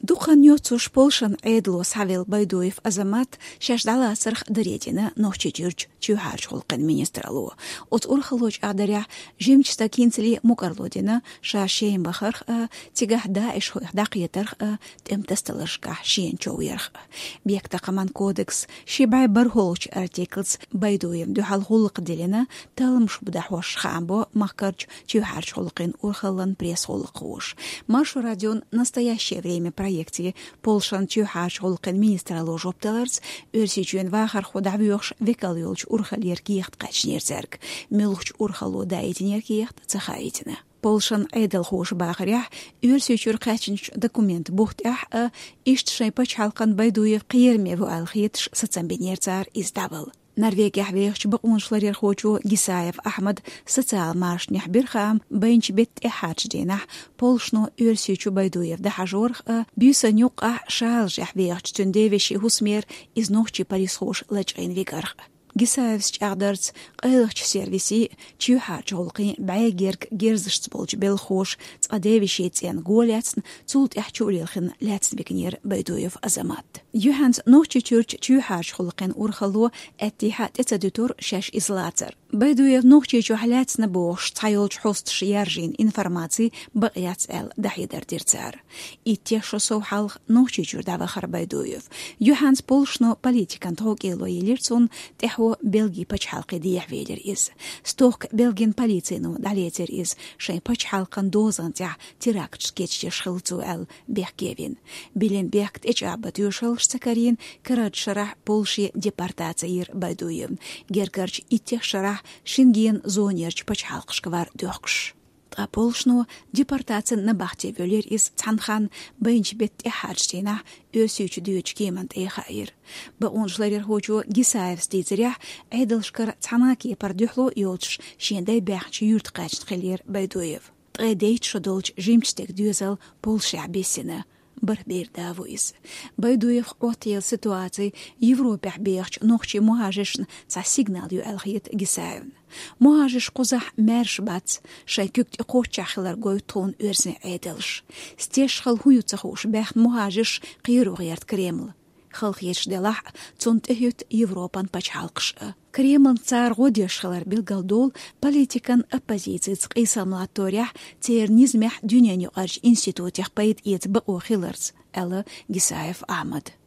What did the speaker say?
Духан йоцуш Полшан эдлос Хавел Байдуев Азамат шашдала сарх даредина нохчи жирч чухарч холкан министралу. От урхалоч адаря жимчста кинцли мукарлодина шашеем бахарх тигахда иш дақиятарх темтасталашка шиен чоуярх. Бекта каман кодекс шибай бархолч артиклс Байдуев духал холк делина талым шубдахваш хамбо махкарч чухарч холкин урхалан пресс холкуш. Машу радион настоящее время проекте Полшан чухарч холкин министралу жопталарц өрсичуен вахар ходавюш векалюлч урхалер киехт качнерзерг. Милуч урхалу дайтинер киехт цахаитина. Полшан эдел хош бахарях өрсичур качнч документ бухтах иштшай пачалкан Байдуев киермеву алхитш сацамбенерцар издавал. Норвегия вехч бакуншларер хочу Гисаев Ахмад социал маршнях бирхам бенч бет эхач денах Полшно өрсичу Байдуев да хажорх бюсанюк шалжах вехч тюндевиши хусмер из нохчи парисхош лачайн вигарх. Гисаевс чардерц قيلخش سيرفيسي تشوحاч холقي بايجرك герзшц болж белхош цадевишецен голятсн цулт яхчулилхин лятс бекнер Байдуев Азамат. Юханс нохчи чурч чухач холқин урхало аттихат эцадутор шаш излацер. Байдуев нохчи чухлятсна бош цайолч хост шияржин информации бaqyats el дахидер дирцар. И техшо совхалх нохчи чурдава хар Байдуев. Юханс Полшно политикан тогело елирцун техо Белги пачхалқи диях ведер из. Сток Белгин полицейну далетер из. Шей пачхалқан дозан тях теракт скетче шхилцу эл бехгевин. Билен бехт эчабат юшел шцакарин карат шарах Полши депортациир Байдуев. Гергарч иттех шарах шинген зонерч пачхалқшквар дөхкш. А Полшно депортация на бахте вёлер из Цанхан бенч бет эхарштина өсүчү дүйөч кемант эхайр. Ба онжларер хочу Гисаев стейзерях эйдэлшкар Цанаки пардюхло йолч шендай бахчы юрт качт хелер Байдуев. Трэдейт шодолч жимчтек дюзел Полша бесина. Барбер давуис. Байдуев отел ситуации Европе бехч нохчи мухажишн ца сигнал ю алхит Гисаев. Мухажиш кузах мерш бац шайкюкт иқочахлар гойтон өрсне эйдэлш. Стешхал хуюцахуш бехт мухажиш қируғерт Кремл. Халхеш делах цунтехют Европан пачалкш. Кремл цар годешхалар билгалдол политикан оппозиции цқисамлаторях тернизмех дюняню арч институтях пайт ет баохиларц. Элла Гисаев Ахмад.